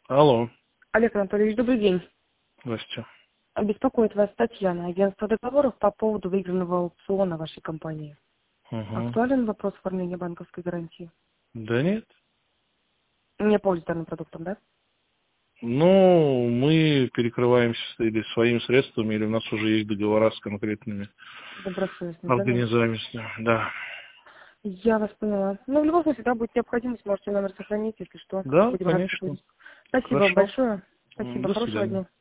Алло, Олег Анатольевич, добрый день. здрасте. Беспокоит вас Татьяна, агентство договоров по поводу выигранного аукциона вашей компании. Угу. Актуален вопрос оформления банковской гарантии? Да нет. Не пользуюсь данным продуктом, да? Ну, мы перекрываемся или своими средствами, или у нас уже есть договора с конкретными Добросовестность, да? организациями. Да. Я вас поняла. Ну, в любом случае, да, будет необходимость, можете номер сохранить, если что. Да, Будем рады конечно. сотрудничать. Спасибо Хорошо. большое. Спасибо, До хорошего свидания. дня.